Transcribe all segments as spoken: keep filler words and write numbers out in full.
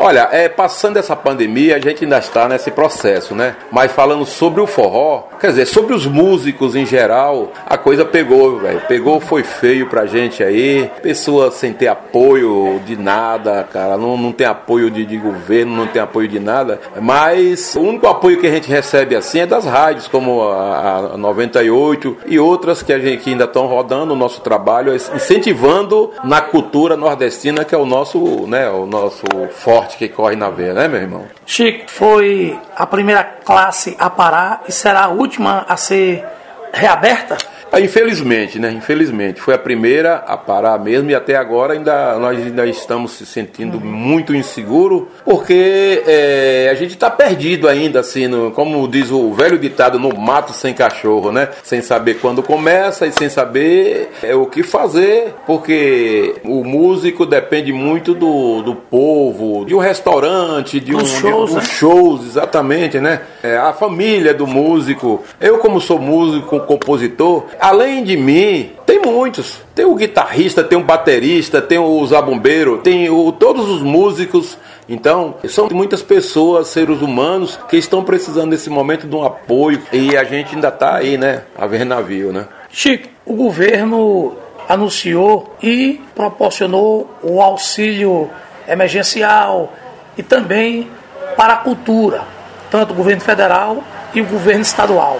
Olha, é, passando essa pandemia, a gente ainda está nesse processo, né? Mas falando sobre o forró, quer dizer, sobre os músicos em geral, a coisa pegou, velho. Pegou, foi feio pra gente aí. Pessoas sem ter apoio de nada, cara. Não, não tem apoio de, de governo, não tem apoio de nada. Mas o único apoio que a gente recebe assim é das rádios, como a, a noventa e oito e outras que, a gente, que ainda estão rodando o nosso trabalho, incentivando na cultura nordestina, que é o nosso, né, o nosso forte que corre na veia, né, meu irmão? Chico, foi a primeira classe a parar e será a última a ser reaberta? Ah, infelizmente, né? Infelizmente. Foi a primeira a parar mesmo e até agora ainda, nós ainda estamos se sentindo uhum. muito inseguro, porque é, a gente está perdido ainda, assim, no, como diz o velho ditado, no mato sem cachorro, né? Sem saber quando começa e sem saber é, o que fazer, porque o músico depende muito do, do povo, de um restaurante, de um shows, de, né? um shows, exatamente, né? É, a família do músico. Eu, como sou músico, compositor, além de mim, tem muitos. Tem o guitarrista, tem o baterista, tem o zabumbeiro, tem o, todos os músicos. Então, são muitas pessoas, seres humanos, que estão precisando nesse momento de um apoio. E a gente ainda está aí, né? A ver navio, né? Chico, o governo anunciou e proporcionou o auxílio emergencial e também para a cultura, tanto o governo federal e o governo estadual.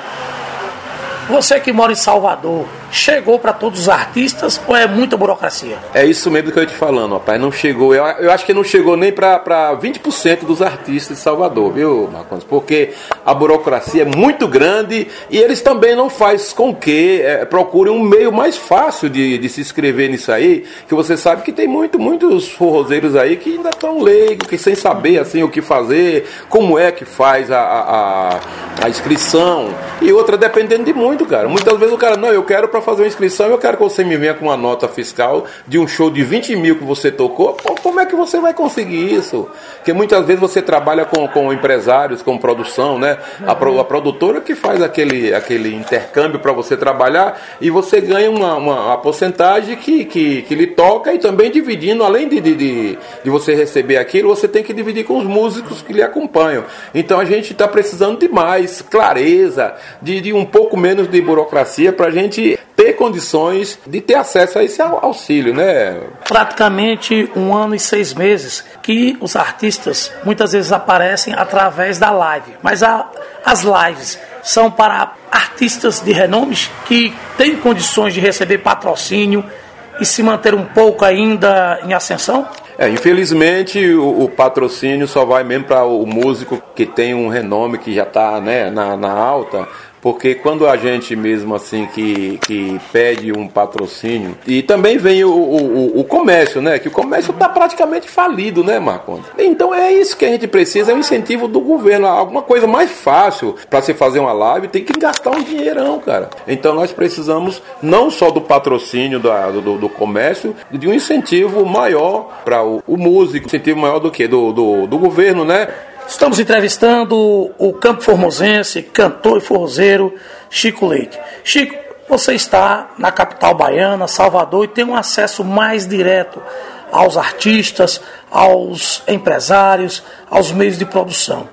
Você que mora em Salvador, chegou para todos os artistas ou é muita burocracia? É isso mesmo que eu ia te falando, rapaz. Não chegou, eu, eu acho que não chegou nem para vinte por cento dos artistas de Salvador, viu, Marcos? Porque a burocracia é muito grande e eles também não fazem com que é, procurem um meio mais fácil de, de se inscrever nisso aí, que você sabe que tem muito, muitos forrozeiros aí que ainda estão leigos, que sem saber assim o que fazer, como é que faz a, a, a inscrição, e outra dependendo de muito, cara. Muitas vezes o cara, não, eu quero para fazer uma inscrição, eu quero que você me venha com uma nota fiscal de um show de vinte mil que você tocou. Pô, como é que você vai conseguir isso? Porque muitas vezes você trabalha com, com empresários, com produção, né? A, pro, a produtora que faz aquele, aquele intercâmbio para você trabalhar e você ganha uma, uma, uma porcentagem que, que, que lhe toca, e também dividindo, além de, de, de, de você receber aquilo, você tem que dividir com os músicos que lhe acompanham. Então a gente está precisando de mais clareza, de, de um pouco menos de burocracia para a gente ter condições de ter acesso a esse auxílio, né? Praticamente um ano e seis meses que os artistas muitas vezes aparecem através da live, mas a, as lives são para artistas de renomes que têm condições de receber patrocínio e se manter um pouco ainda em ascensão? É, infelizmente o, o patrocínio só vai mesmo para o músico que tem um renome, que já está, né, na, na alta. Porque quando a gente mesmo assim que, que pede um patrocínio, e também vem o, o, o comércio, né? Que o comércio está praticamente falido, né, Marcos? Então é isso que a gente precisa, é um incentivo do governo, alguma coisa mais fácil para se fazer uma live, tem que gastar um dinheirão, cara. Então nós precisamos não só do patrocínio da, do, do comércio, de um incentivo maior para o, o músico, incentivo maior do que? Do, do, do governo, né? Estamos entrevistando o campo formosense, cantor e forrozeiro Chico Leite. Chico, você está na capital baiana, Salvador, e tem um acesso mais direto aos artistas, aos empresários, aos meios de produção.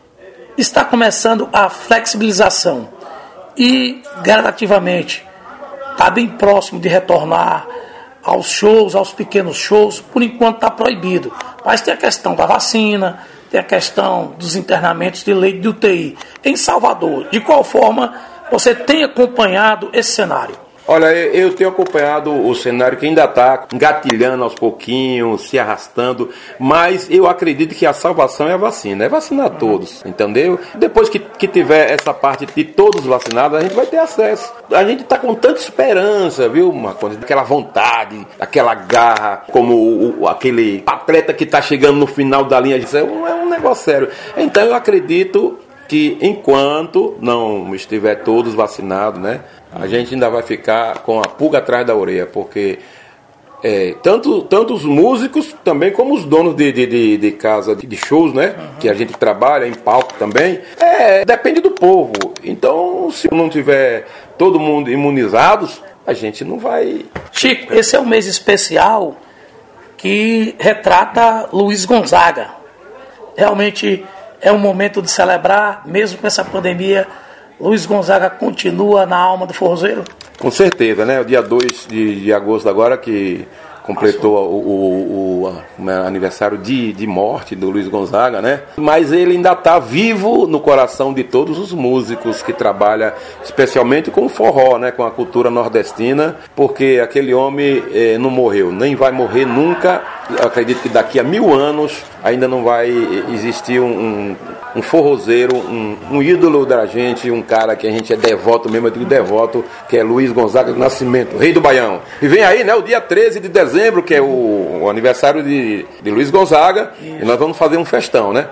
Está começando a flexibilização e, gradativamente, está bem próximo de retornar aos shows, aos pequenos shows. Por enquanto está proibido, mas tem a questão da vacina, tem a questão dos internamentos de leite de U T I. Em Salvador, de qual forma você tem acompanhado esse cenário? Olha, eu tenho acompanhado o cenário que ainda está engatilhando aos pouquinhos, se arrastando, mas eu acredito que a salvação é a vacina, é vacinar todos, entendeu? Depois que, que tiver essa parte de todos vacinados, a gente vai ter acesso. A gente está com tanta esperança, viu, Marcos? Aquela vontade, aquela garra, como o, o, aquele atleta que está chegando no final da linha, é um, é um negócio sério. Então eu acredito que enquanto não estiver todos vacinados, né, a gente ainda vai ficar com a pulga atrás da orelha, porque é, tanto, tanto os músicos também como os donos de, de, de, de casa de shows, né, uhum. que a gente trabalha em palco também, é, depende do povo. Então, se não tiver todo mundo imunizados, a gente não vai... Chico, esse é um mês especial que retrata Luiz Gonzaga, realmente é um momento de celebrar, mesmo com essa pandemia. Luiz Gonzaga continua na alma do forrozeiro? Com certeza, né? O dia dois de, de agosto agora, que completou o, o, o, o aniversário de, de morte do Luiz Gonzaga, né? Mas ele ainda está vivo no coração de todos os músicos que trabalham, especialmente com o forró, né? Com a cultura nordestina, porque aquele homem eh, não morreu, nem vai morrer nunca. Eu acredito que daqui a mil anos ainda não vai existir um, um, um forrozeiro, um, um ídolo da gente, um cara que a gente é devoto mesmo, eu digo devoto, que é Luiz Gonzaga do Nascimento, Rei do Baião. E vem aí, né, o dia treze de dezembro, que é o, o aniversário de, de Luiz Gonzaga, e nós vamos fazer um festão, né?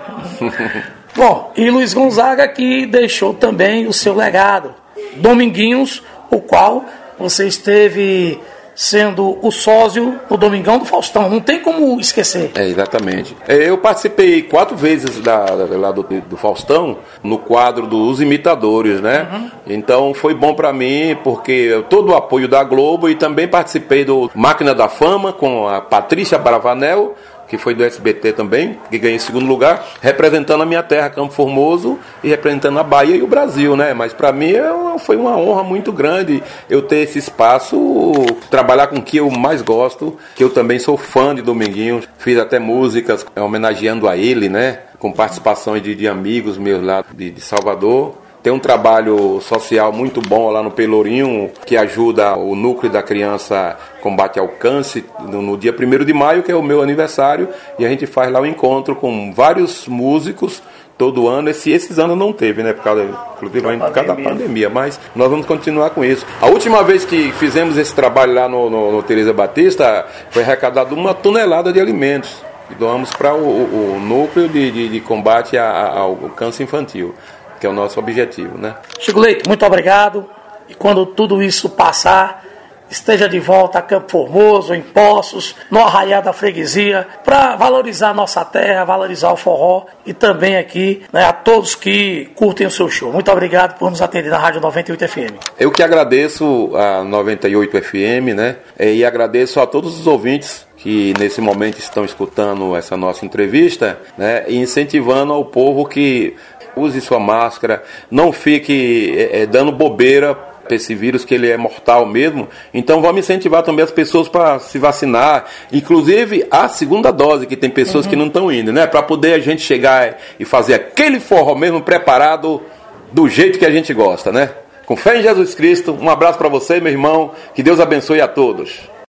Bom, e Luiz Gonzaga que deixou também o seu legado, Dominguinhos, o qual você esteve sendo o sósia no Domingão do Faustão, não tem como esquecer. É, exatamente. Eu participei quatro vezes da, lá do, do Faustão, no quadro dos imitadores, né? Uhum. Então foi bom pra mim, porque todo o apoio da Globo, e também participei do Máquina da Fama, com a Patrícia Bravanel, que foi do S B T também, que ganhei em segundo lugar, representando a minha terra, Campo Formoso, e representando a Bahia e o Brasil, né? Mas para mim foi uma honra muito grande eu ter esse espaço, trabalhar com o que eu mais gosto, que eu também sou fã de Dominguinhos, fiz até músicas homenageando a ele, né? Com participação de, de amigos meus lá de, de Salvador. Tem um trabalho social muito bom lá no Pelourinho, que ajuda o núcleo da criança combate ao câncer, no, no dia primeiro de maio, que é o meu aniversário, e a gente faz lá um encontro com vários músicos todo ano. Esse, esses anos não teve, né, por causa, inclusive, por causa da pandemia, mas nós vamos continuar com isso. A última vez que fizemos esse trabalho lá no, no, no Teresa Batista, foi arrecadado uma tonelada de alimentos, que doamos para o, o, o núcleo de, de, de combate a, a, ao câncer infantil, que é o nosso objetivo, né? Chico Leite, muito obrigado. E quando tudo isso passar, esteja de volta a Campo Formoso, em Poços, no Arraial da Freguesia, para valorizar a nossa terra, valorizar o forró, e também aqui, né, a todos que curtem o seu show. Muito obrigado por nos atender na Rádio noventa e oito F M. Eu que agradeço a noventa e oito F M, né? E agradeço a todos os ouvintes que nesse momento estão escutando essa nossa entrevista, né? E incentivando ao povo que use sua máscara, não fique é, dando bobeira para esse vírus, que ele é mortal mesmo. Então vamos incentivar também as pessoas para se vacinar, inclusive a segunda dose, que tem pessoas uhum. que não estão indo, né? Para poder a gente chegar e fazer aquele forró mesmo preparado do jeito que a gente gosta, né? Com fé em Jesus Cristo, um abraço para você, meu irmão, que Deus abençoe a todos.